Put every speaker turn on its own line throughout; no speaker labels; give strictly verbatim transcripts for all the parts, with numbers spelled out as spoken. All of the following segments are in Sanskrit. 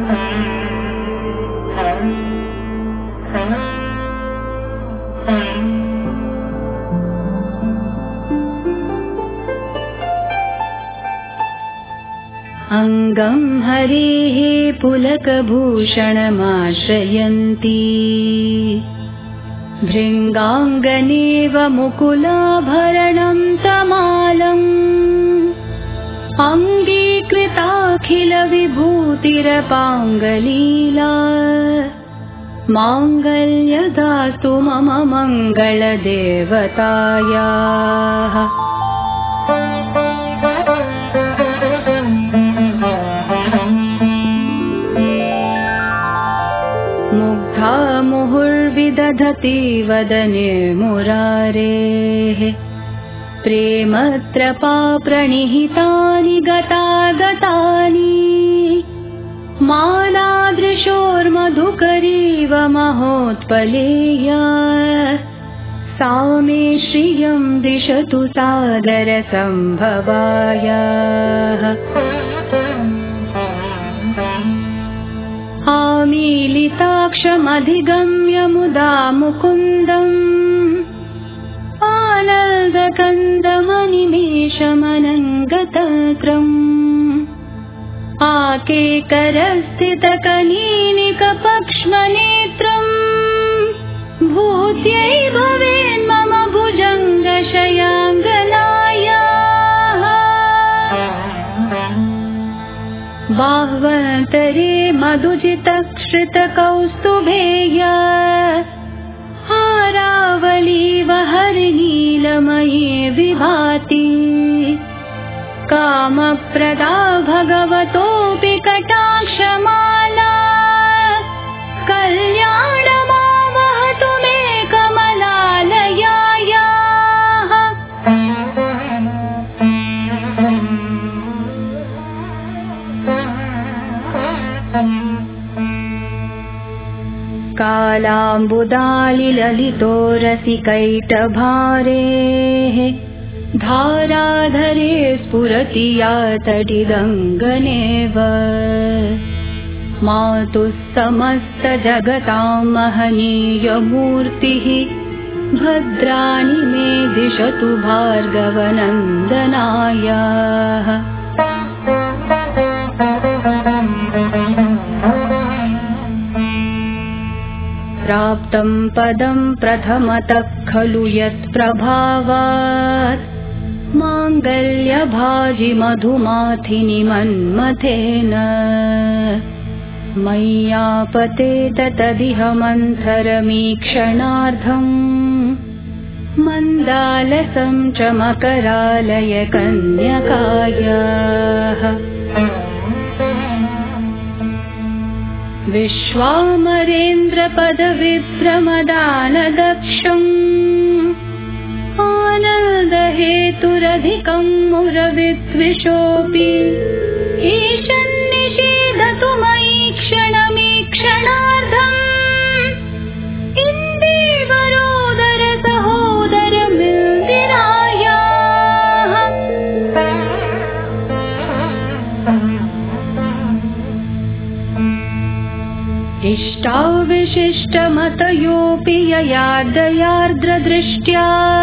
अंगं हरेः पुलकभूषणमाश्रयन्ती भृङ्गाङ्गनेव मुकुलाभरणं तमालम् अङ्गीकृताखिलविभूतिरपाङ्गलीला माङ्गल्यदास्तु मम मङ्गलदेवतायाः। मुग्धा मुहुर्विदधति वदने मुरारेः प्रेमत्रपा प्रणिहितानि गतागतानि मालादृशोर्मधुकरीव महोत्पलेया सा मे श्रियं दिशतु सादरसम्भवायाः। आमीलिताक्षमधिगम्य मुदा मुकुन्दम् आनन्दकन्दमनिमेषमनङ्गतन्त्रम् आकेकरस्थितकनीनिकपक्ष्मनेत्रम् भूत्यै भवेन्मम भुजङ्गशयाङ्गनायाः। बाह्वन्तरे मधुजितश्रितकौस्तुभेया हारावलीव हरिनीलमयी विभाति कामप्रदा भगवतोऽपि कटाक्षमाला कल्याणमावहतु मे कमलालयायाः। कालाम्बुदालिललितो रसिकैटभारेः धाराधरे स्फुरति या तटिदङ्गनेव मातुः समस्तजगतां महनीयमूर्तिः भद्राणि मे दिशतु भार्गवनन्दनायाः। प्राप्तं पदं प्रथमतः खलु यत्प्रभावात् माङ्गल्यभाजि मधुमाथिनि मन्मथेन मय्यापतेत तदिह मन्थरमीक्षणार्धम् मन्दालसं च मकरालय कन्यकायाः। विश्वामरेन्द्रपदविभ्रमदानदक्षम् आनन्दहेतुरधिकं मुरविद्विषोऽपि ईशन्निषेधतु मयि क्षणमीक्षणार्धम् इन्दीवरोदर सहोदरमिन्दिरायाः। इष्टाविशिष्टमतयोऽपि ययार्दयार्द्रदृष्ट्या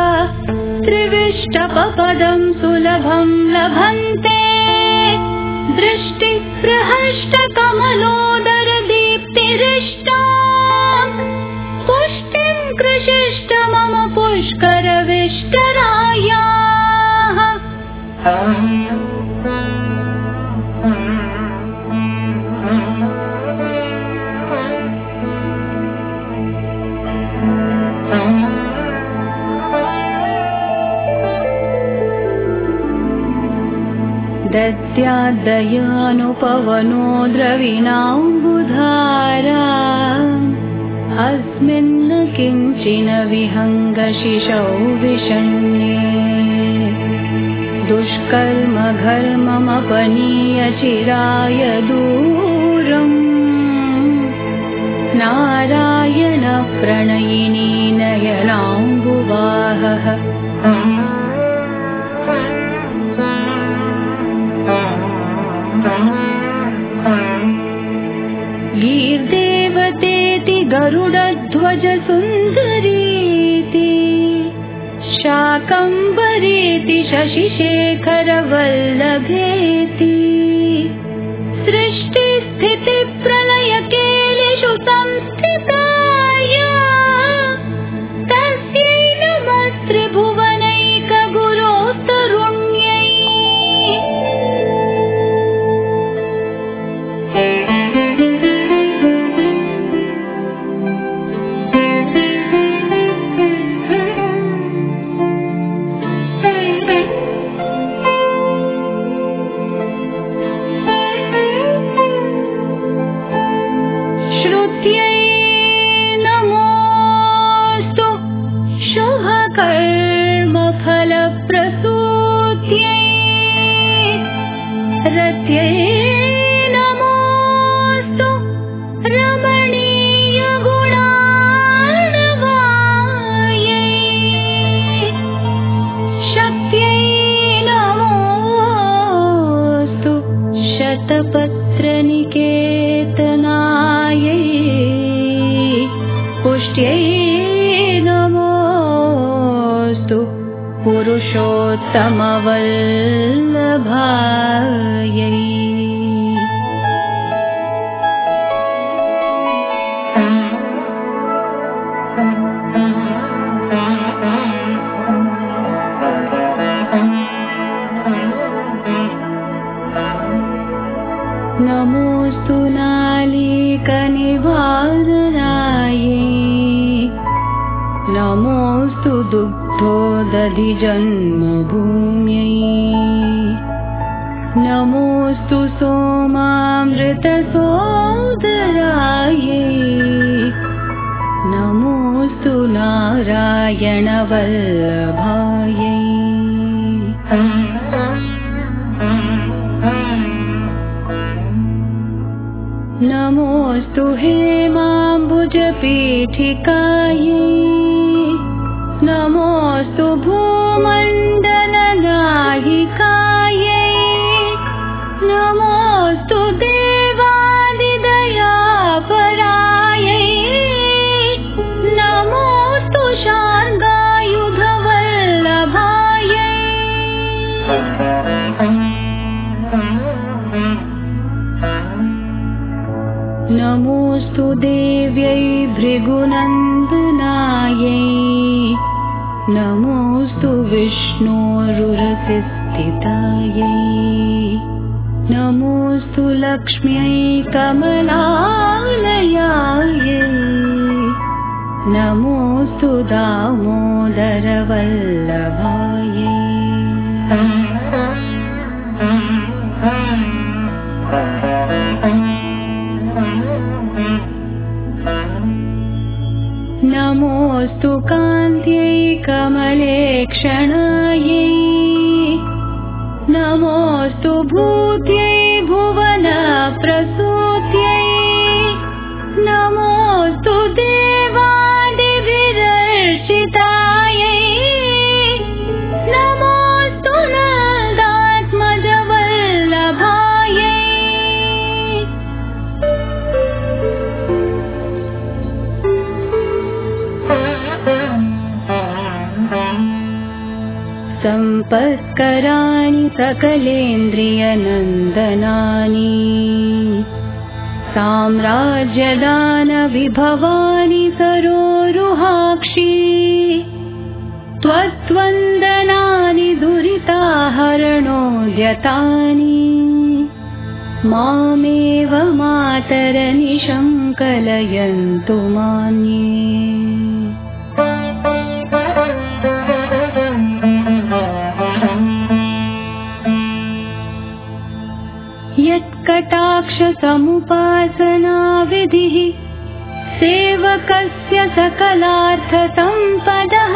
त्रिविष्टपपदं सुलभं लभन्ते दृष्टिप्रहष्टकमलोदरदीप्तिरिष्टा पुष्टिं कृशिष्ट मम पुष्करविष्टरायाः। दद्याद्दयानुपवनो द्रविणाम्बुधारा अस्मिन् किञ्चिन विहङ्गशिशौ विषण्णे दुष्कर्म घर्ममपनीय चिराय दूरम् नारायण प्रणयिनी नयनाम्बुवाहः। देवतेति गरुडध्वज सुन्दरीति शाकम्भरीति शशिशेखर वल्लभेति सृष्टिस्थिति प्रलयकेलिषु संस्थिताय तस्यै नमस्त्रिभुवनैकगुरोस्तरुण्यै। पुरुषोत्तमवल्लभायै। नमोऽस्तु नालीकनिवारणायै नमोऽस्तु दुग्धोदधिजन्मभूम्यै नमोऽस्तु सोमामृतसोदरायै नमोऽस्तु नारायणवल्लभायै। नमोऽस्तु हेमाम्बुजपीठिकायै नमोऽस्तु भूमण्डलनायिकायै नमोऽस्तु देवादिदयापरायै नमोऽस्तु शार्ङ्गायुधवल्लभायै। नमोऽस्तु देव्यै भृगुनन्दनायै नमोऽस्तु विष्णोरुरसिस्थितायै नमोऽस्तु लक्ष्म्यै कमलालयायै नमोऽस्तु दामोदरवल्लभायै। नमोऽस्तु कान्त्यै कमलेक्षणायै नमोऽस्तु भूत्यै भुवनप्रसूत्यै नमोऽस्तु देवादिभिरर्चितायै नमोऽस्तु नन्दात्मजवल्लभायै। सम्पत्कराणि सकलेन्द्रियनन्दनानि साम्राज्यदानविभवानि सरोरुहाक्षि त्वद्वन्दनानि दुरिताहरणोद्यतानि मामेव मातरनिशं कलयन्तु मान्ये। यत्कटाक्षसमुपासनाविधिः सेवकस्य सकलार्थसम्पदः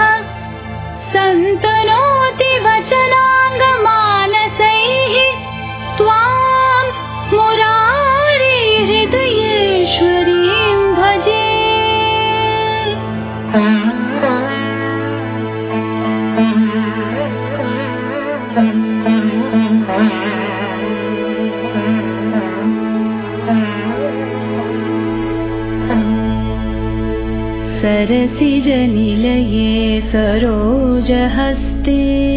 सन्तनोति वचनाङ्गमानसैः त्वां मुरारी हृदयेश्वरीं भजे। सरसिजनिलये सरोजहस्ते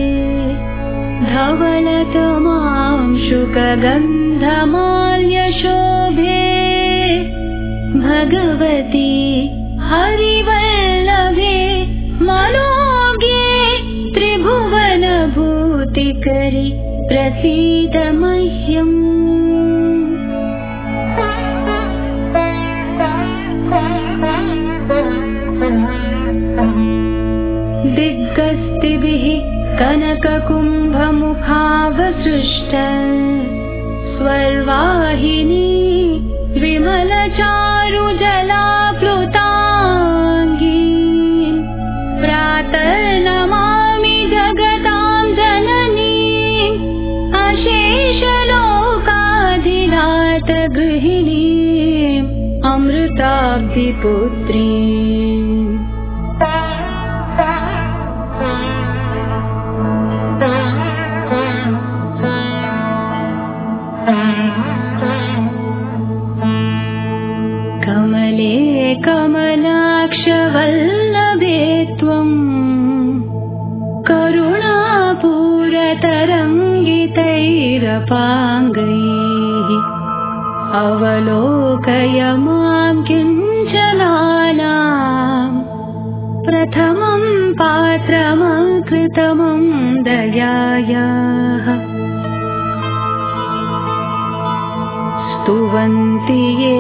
धवलतमां शुकगन्धमाल्यशोभे भगवती हरिवल्लभे मनोगे त्रिभुवनभूतिकरि प्रसीद मह्यम्। दिग्गस्तिभिः कनककुम्भमुखावसृष्ट स्वर्वाहिनी विमलचारुजलाप्लुताङ्गी प्रातर्नमामि जगतां जननीम् अशेषलोकाधिनाथ गृहिणीम् अमृताब्धिपुत्रीम्। कमले कमलाक्षवल्लभे त्वं करुणापूरतरङ्गितैरपाङ्गैः अवलोकय मां किञ्चनानां प्रथमं पात्रमकृतमं दयायाः। स्तुवन्ति ये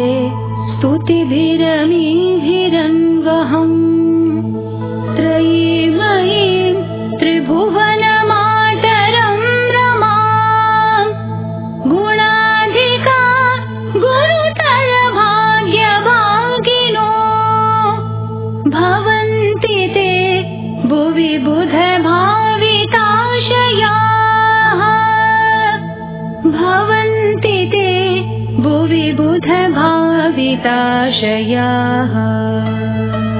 स्तुतिभिरमीभिरन्वहम् त्रयीमयीं त्रिभुवनमातरं रमां गुणाधिका गुरुतर भाग्यभागिनो भवन्ति ते भुवि बुधभाविताशयाः भवन्ति ते भुवि बुधभाविताशयाः।